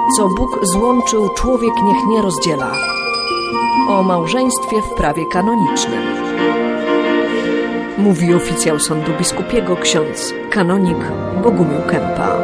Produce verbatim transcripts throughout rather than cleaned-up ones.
Co Bóg złączył, człowiek niech nie rozdziela. O małżeństwie w prawie kanonicznym. Mówi oficjał Sądu Biskupiego ksiądz kanonik Bogumił Kępa.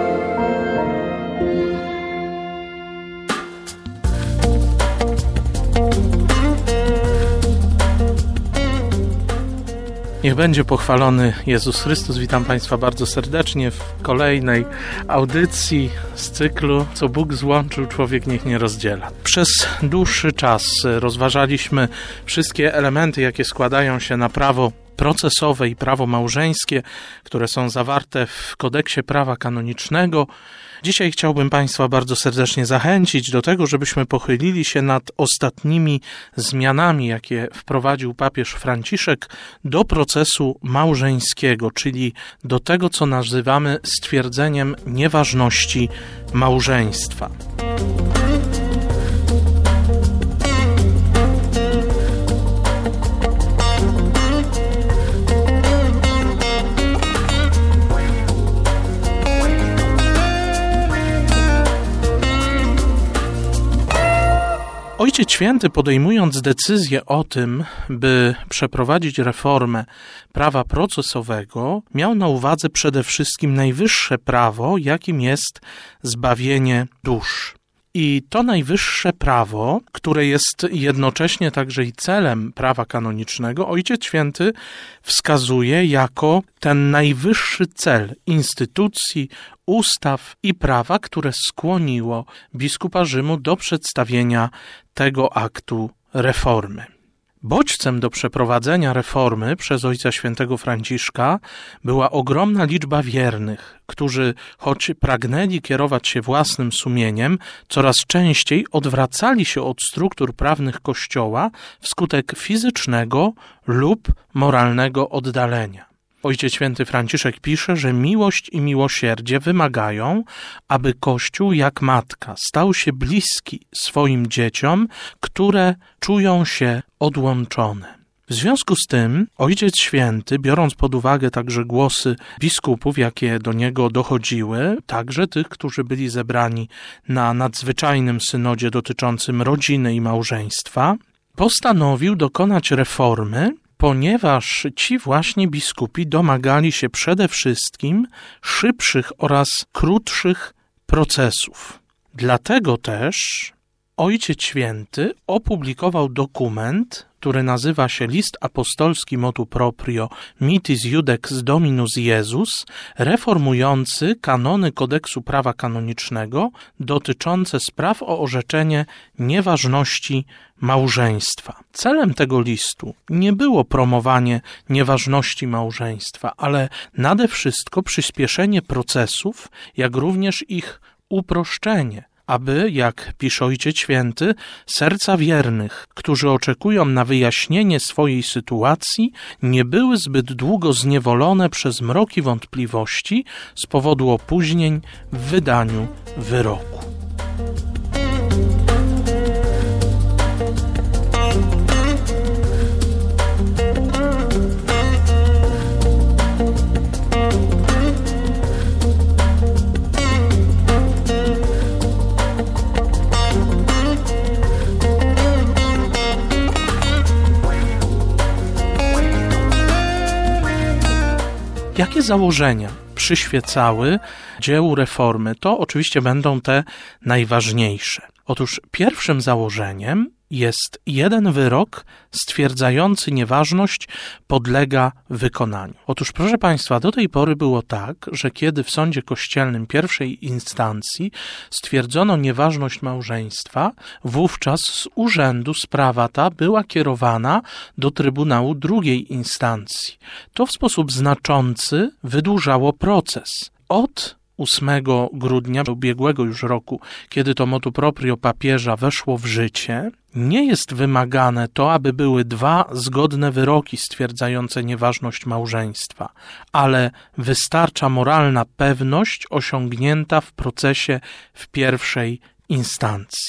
Niech będzie pochwalony Jezus Chrystus. Witam Państwa bardzo serdecznie w kolejnej audycji z cyklu Co Bóg złączył, człowiek niech nie rozdziela. Przez dłuższy czas rozważaliśmy wszystkie elementy, jakie składają się na prawo procesowe i prawo małżeńskie, które są zawarte w kodeksie prawa kanonicznego. Dzisiaj chciałbym Państwa bardzo serdecznie zachęcić do tego, żebyśmy pochylili się nad ostatnimi zmianami, jakie wprowadził papież Franciszek do procesu małżeńskiego, czyli do tego, co nazywamy stwierdzeniem nieważności małżeństwa. Ojciec Święty, podejmując decyzję o tym, by przeprowadzić reformę prawa procesowego, miał na uwadze przede wszystkim najwyższe prawo, jakim jest zbawienie dusz. I to najwyższe prawo, które jest jednocześnie także i celem prawa kanonicznego, Ojciec Święty wskazuje jako ten najwyższy cel instytucji, ustaw i prawa, które skłoniło biskupa Rzymu do przedstawienia tego aktu reformy. Bodźcem do przeprowadzenia reformy przez Ojca Świętego Franciszka była ogromna liczba wiernych, którzy, choć pragnęli kierować się własnym sumieniem, coraz częściej odwracali się od struktur prawnych Kościoła wskutek fizycznego lub moralnego oddalenia. Ojciec Święty Franciszek pisze, że miłość i miłosierdzie wymagają, aby Kościół jak matka stał się bliski swoim dzieciom, które czują się odłączone. W związku z tym Ojciec Święty, biorąc pod uwagę także głosy biskupów, jakie do niego dochodziły, także tych, którzy byli zebrani na nadzwyczajnym synodzie dotyczącym rodziny i małżeństwa, postanowił dokonać reformy, ponieważ ci właśnie biskupi domagali się przede wszystkim szybszych oraz krótszych procesów. Dlatego też Ojciec Święty opublikował dokument, który nazywa się List apostolski motu proprio Mitis Iudex Dominus Iesus, reformujący kanony kodeksu prawa kanonicznego dotyczące spraw o orzeczenie nieważności małżeństwa. Celem tego listu nie było promowanie nieważności małżeństwa, ale nade wszystko przyspieszenie procesów, jak również ich uproszczenie, aby, jak pisze Ojciec Święty, serca wiernych, którzy oczekują na wyjaśnienie swojej sytuacji, nie były zbyt długo zniewolone przez mroki wątpliwości z powodu opóźnień w wydaniu wyroku. Jakie założenia przyświecały dziełu reformy? To oczywiście będą te najważniejsze. Otóż pierwszym założeniem jest jeden wyrok stwierdzający nieważność podlega wykonaniu. Otóż, proszę Państwa, do tej pory było tak, że kiedy w sądzie kościelnym pierwszej instancji stwierdzono nieważność małżeństwa, wówczas z urzędu sprawa ta była kierowana do Trybunału drugiej instancji. To w sposób znaczący wydłużało proces. Od ósmego grudnia ubiegłego już roku, kiedy to motu proprio papieża weszło w życie, nie jest wymagane to, aby były dwa zgodne wyroki stwierdzające nieważność małżeństwa, ale wystarcza moralna pewność osiągnięta w procesie w pierwszej instancji.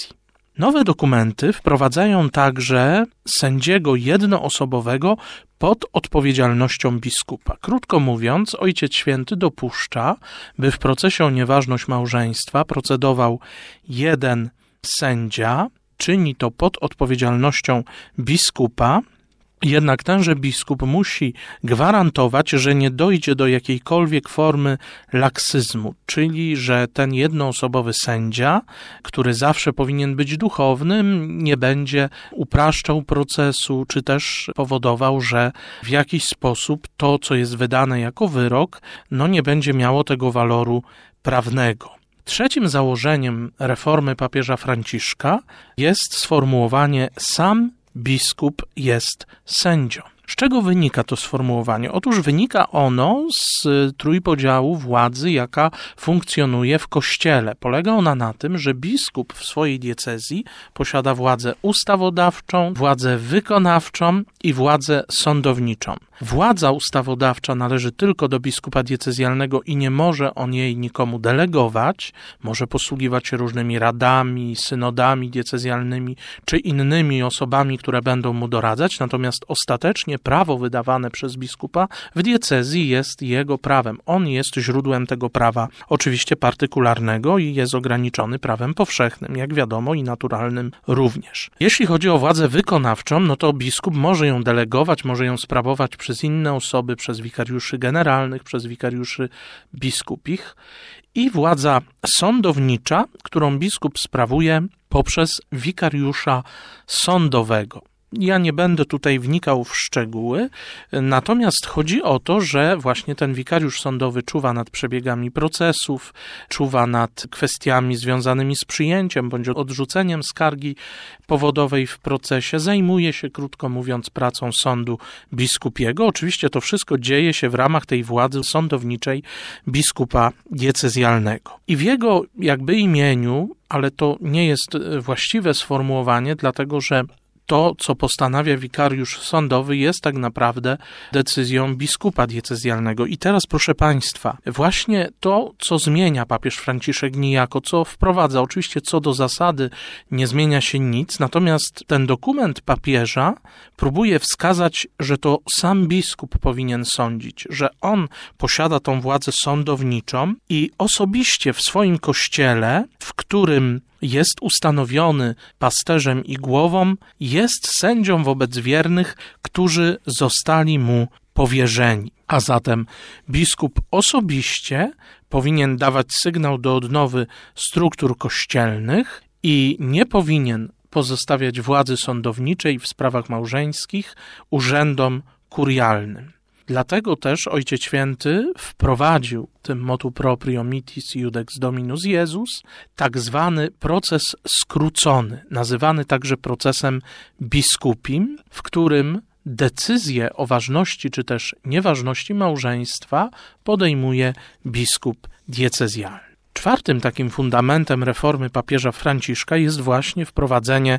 Nowe dokumenty wprowadzają także sędziego jednoosobowego pod odpowiedzialnością biskupa. Krótko mówiąc, Ojciec Święty dopuszcza, by w procesie o nieważność małżeństwa procedował jeden sędzia, czyni to pod odpowiedzialnością biskupa, jednak tenże biskup musi gwarantować, że nie dojdzie do jakiejkolwiek formy laksyzmu, czyli że ten jednoosobowy sędzia, który zawsze powinien być duchownym, nie będzie upraszczał procesu, czy też powodował, że w jakiś sposób to, co jest wydane jako wyrok, no nie będzie miało tego waloru prawnego. Trzecim założeniem reformy papieża Franciszka jest sformułowanie sam biskup jest sędzią. Z czego wynika to sformułowanie? Otóż wynika ono z trójpodziału władzy, jaka funkcjonuje w Kościele. Polega ona na tym, że biskup w swojej diecezji posiada władzę ustawodawczą, władzę wykonawczą i władzę sądowniczą. Władza ustawodawcza należy tylko do biskupa diecezjalnego i nie może on jej nikomu delegować. Może posługiwać się różnymi radami, synodami diecezjalnymi czy innymi osobami, które będą mu doradzać, natomiast ostatecznie prawo wydawane przez biskupa w diecezji jest jego prawem. On jest źródłem tego prawa, oczywiście partykularnego i jest ograniczony prawem powszechnym, jak wiadomo, i naturalnym również. Jeśli chodzi o władzę wykonawczą, no to biskup może ją delegować, może ją sprawować przez inne osoby, przez wikariuszy generalnych, przez wikariuszy biskupich, i władza sądownicza, którą biskup sprawuje poprzez wikariusza sądowego. Ja nie będę tutaj wnikał w szczegóły, natomiast chodzi o to, że właśnie ten wikariusz sądowy czuwa nad przebiegami procesów, czuwa nad kwestiami związanymi z przyjęciem bądź odrzuceniem skargi powodowej w procesie, zajmuje się, krótko mówiąc, pracą sądu biskupiego. Oczywiście to wszystko dzieje się w ramach tej władzy sądowniczej biskupa diecezjalnego. I w jego jakby imieniu, ale to nie jest właściwe sformułowanie, dlatego że to, co postanawia wikariusz sądowy, jest tak naprawdę decyzją biskupa diecezjalnego. I teraz, proszę Państwa, właśnie to, co zmienia papież Franciszek niejako, co wprowadza, oczywiście co do zasady nie zmienia się nic, natomiast ten dokument papieża próbuje wskazać, że to sam biskup powinien sądzić, że on posiada tą władzę sądowniczą i osobiście w swoim kościele, w którym jest ustanowiony pasterzem i głową, jest sędzią wobec wiernych, którzy zostali mu powierzeni. A zatem biskup osobiście powinien dawać sygnał do odnowy struktur kościelnych i nie powinien pozostawiać władzy sądowniczej w sprawach małżeńskich urzędom kurialnym. Dlatego też Ojciec Święty wprowadził tym motu proprio mitis iudex dominus Iesus tak zwany proces skrócony, nazywany także procesem biskupim, w którym decyzję o ważności czy też nieważności małżeństwa podejmuje biskup diecezjalny. Czwartym takim fundamentem reformy papieża Franciszka jest właśnie wprowadzenie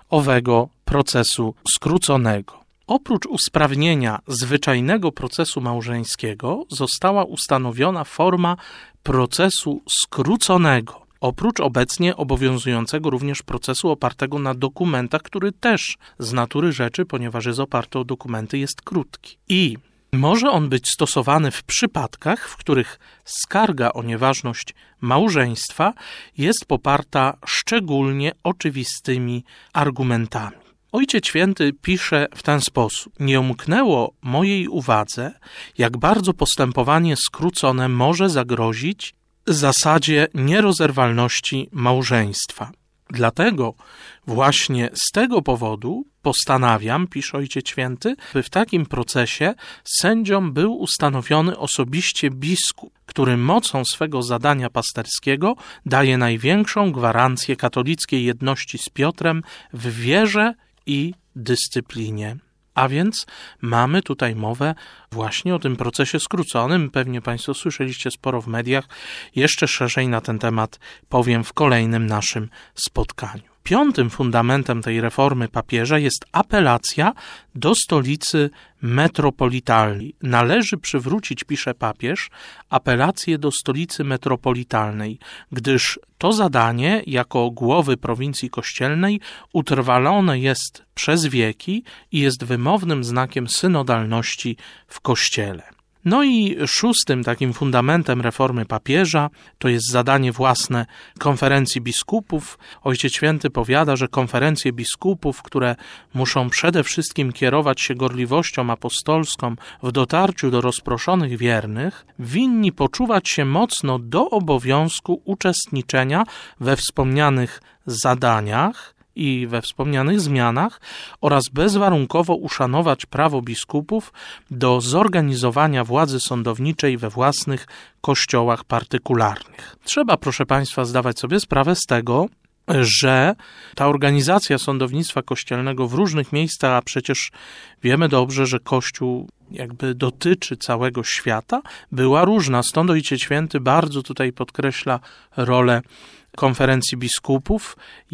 owego procesu skróconego. Oprócz usprawnienia zwyczajnego procesu małżeńskiego została ustanowiona forma procesu skróconego, oprócz obecnie obowiązującego również procesu opartego na dokumentach, który też z natury rzeczy, ponieważ jest oparty o dokumenty, jest krótki. I może on być stosowany w przypadkach, w których skarga o nieważność małżeństwa jest poparta szczególnie oczywistymi argumentami. Ojciec Święty pisze w ten sposób: nie umknęło mojej uwadze, jak bardzo postępowanie skrócone może zagrozić zasadzie nierozerwalności małżeństwa. Dlatego właśnie z tego powodu postanawiam, pisze Ojciec Święty, by w takim procesie sędzią był ustanowiony osobiście biskup, który mocą swego zadania pasterskiego daje największą gwarancję katolickiej jedności z Piotrem w wierze i dyscyplinie. A więc mamy tutaj mowę właśnie o tym procesie skróconym. Pewnie Państwo słyszeliście sporo w mediach. Jeszcze szerzej na ten temat powiem w kolejnym naszym spotkaniu. Piątym fundamentem tej reformy papieża jest apelacja do stolicy metropolitalnej. Należy przywrócić, pisze papież, apelację do stolicy metropolitalnej, gdyż to zadanie jako głowy prowincji kościelnej utrwalone jest przez wieki i jest wymownym znakiem synodalności w Kościele. No i szóstym takim fundamentem reformy papieża to jest zadanie własne konferencji biskupów. Ojciec Święty powiada, że konferencje biskupów, które muszą przede wszystkim kierować się gorliwością apostolską w dotarciu do rozproszonych wiernych, winni poczuwać się mocno do obowiązku uczestniczenia we wspomnianych zadaniach i we wspomnianych zmianach oraz bezwarunkowo uszanować prawo biskupów do zorganizowania władzy sądowniczej we własnych kościołach partykularnych. Trzeba, proszę Państwa, zdawać sobie sprawę z tego, że ta organizacja sądownictwa kościelnego w różnych miejscach, a przecież wiemy dobrze, że Kościół jakby dotyczy całego świata, była różna. Stąd Ojciec Święty bardzo tutaj podkreśla rolę konferencji biskupów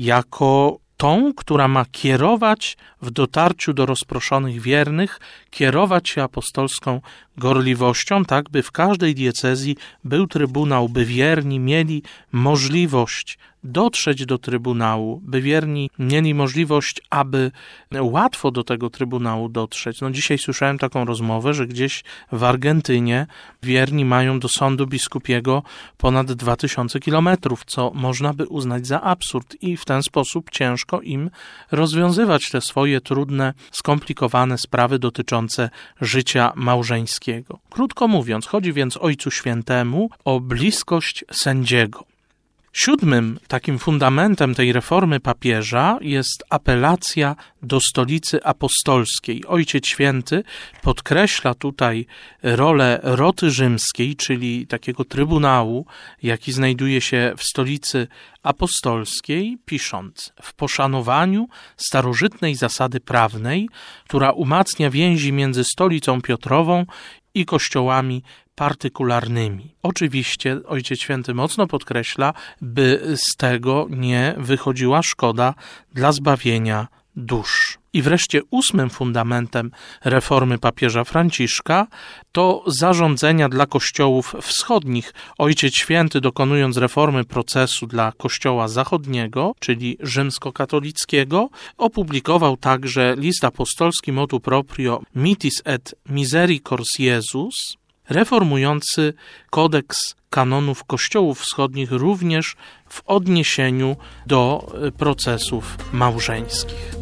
jako tą, która ma kierować w dotarciu do rozproszonych wiernych, kierować się apostolską gorliwością, tak by w każdej diecezji był trybunał, by wierni mieli możliwość dotrzeć do trybunału, by wierni mieli możliwość, aby łatwo do tego trybunału dotrzeć. No dzisiaj słyszałem taką rozmowę, że gdzieś w Argentynie wierni mają do sądu biskupiego ponad dwa tysiące kilometrów, co można by uznać za absurd i w ten sposób ciężko im rozwiązywać te swoje trudne, skomplikowane sprawy dotyczące życia małżeńskiego. Krótko mówiąc, chodzi więc Ojcu Świętemu o bliskość sędziego. Siódmym takim fundamentem tej reformy papieża jest apelacja do stolicy apostolskiej. Ojciec Święty podkreśla tutaj rolę roty rzymskiej, czyli takiego trybunału, jaki znajduje się w stolicy apostolskiej, pisząc: w poszanowaniu starożytnej zasady prawnej, która umacnia więzi między stolicą Piotrową i kościołami partykularnymi. Oczywiście Ojciec Święty mocno podkreśla, by z tego nie wychodziła szkoda dla zbawienia dusz. I wreszcie ósmym fundamentem reformy papieża Franciszka to zarządzenia dla kościołów wschodnich. Ojciec Święty, dokonując reformy procesu dla kościoła zachodniego, czyli rzymskokatolickiego, opublikował także list apostolski motu proprio Mitis et Misericors Iesus, reformujący kodeks kanonów kościołów wschodnich również w odniesieniu do procesów małżeńskich.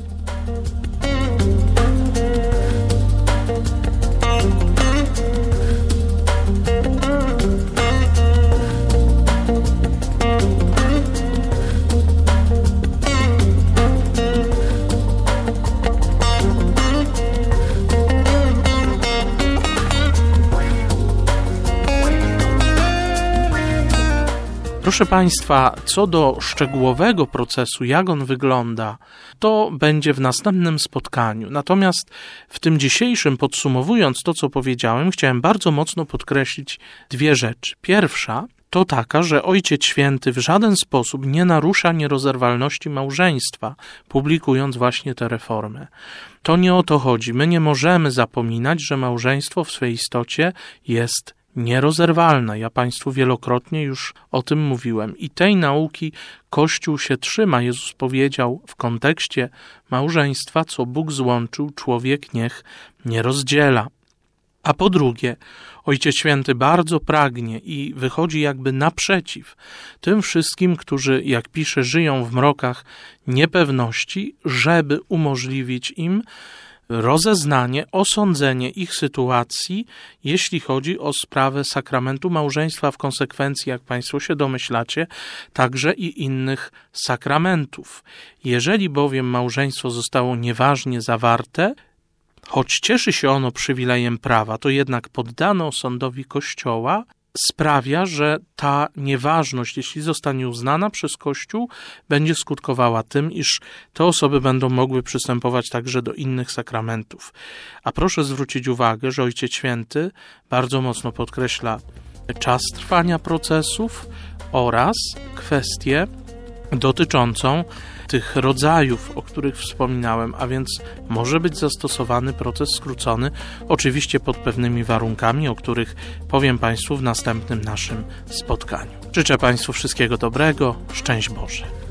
Proszę Państwa, co do szczegółowego procesu, jak on wygląda, to będzie w następnym spotkaniu. Natomiast w tym dzisiejszym, podsumowując to, co powiedziałem, chciałem bardzo mocno podkreślić dwie rzeczy. Pierwsza to taka, że Ojciec Święty w żaden sposób nie narusza nierozerwalności małżeństwa, publikując właśnie tę reformę. To nie o to chodzi. My nie możemy zapominać, że małżeństwo w swej istocie jest nierozerwalna. Ja Państwu wielokrotnie już o tym mówiłem. I tej nauki Kościół się trzyma. Jezus powiedział w kontekście małżeństwa: co Bóg złączył, człowiek niech nie rozdziela. A po drugie, Ojciec Święty bardzo pragnie i wychodzi jakby naprzeciw tym wszystkim, którzy, jak pisze, żyją w mrokach niepewności, żeby umożliwić im rozeznanie, osądzenie ich sytuacji, jeśli chodzi o sprawę sakramentu małżeństwa, w konsekwencji, jak Państwo się domyślacie, także i innych sakramentów. Jeżeli bowiem małżeństwo zostało nieważnie zawarte, choć cieszy się ono przywilejem prawa, to jednak poddane osądowi Kościoła sprawia, że ta nieważność, jeśli zostanie uznana przez Kościół, będzie skutkowała tym, iż te osoby będą mogły przystępować także do innych sakramentów. A proszę zwrócić uwagę, że Ojciec Święty bardzo mocno podkreśla czas trwania procesów oraz kwestię dotyczącą tych rodzajów, o których wspominałem, a więc może być zastosowany proces skrócony, oczywiście pod pewnymi warunkami, o których powiem Państwu w następnym naszym spotkaniu. Życzę Państwu wszystkiego dobrego, szczęść Boże.